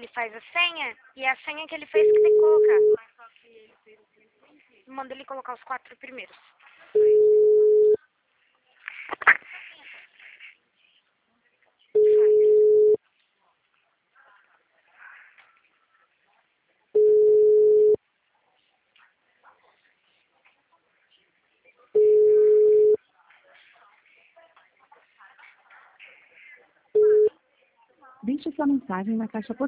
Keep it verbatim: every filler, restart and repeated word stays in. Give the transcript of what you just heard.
Ele faz a senha e é a senha que ele fez que tem que colocar. Manda ele colocar os quatro primeiros. Deixe sua mensagem na caixa postal.